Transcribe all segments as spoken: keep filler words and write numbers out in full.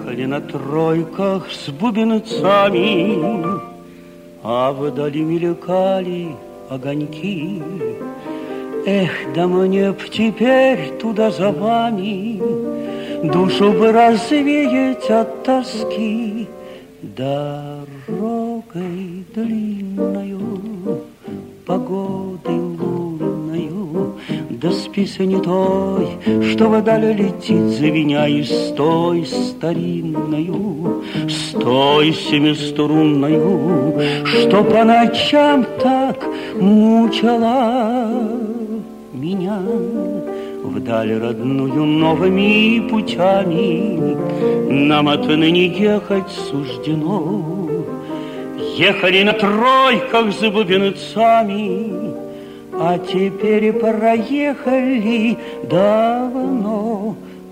Ехали на тройках с бубенцами, а вдали мелькали огоньки. Эх, да мне б теперь туда за вами, душу бы развеять от тоски. Дорогой длинною, погодой лунною, да с песни той, что вдаль летит, звеня, и с той старинною, с той семиструнною, что по ночам так мучила меня. Вдаль родную новыми путями нам отныне ехать суждено. Ехали на тройках с бубенцами, а теперь проехали давно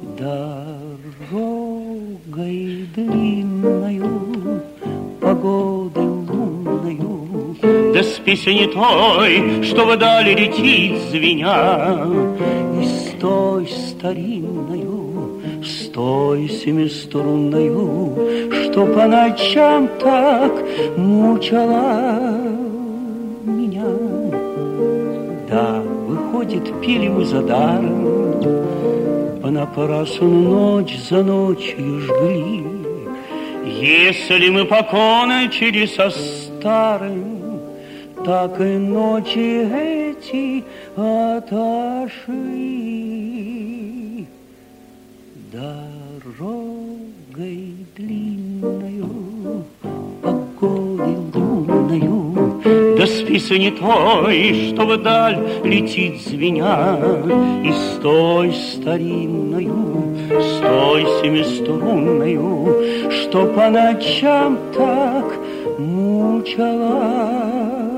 дорогой длинною, погодой лунною, да с песни той, что вдали летит, звеня, и с той старинною, с той семиструнною, что по ночам так мучила меня. Да, выходит, пили мы за даром, понапрасну ночь за ночью жгли. Если мы покончили со старым, так и ночи эти отошли. Дорогой длинною, погодой лунною, да с песни той, что вдаль летит, звеня, и с той старинною, с той семиструнною, что по ночам так мучила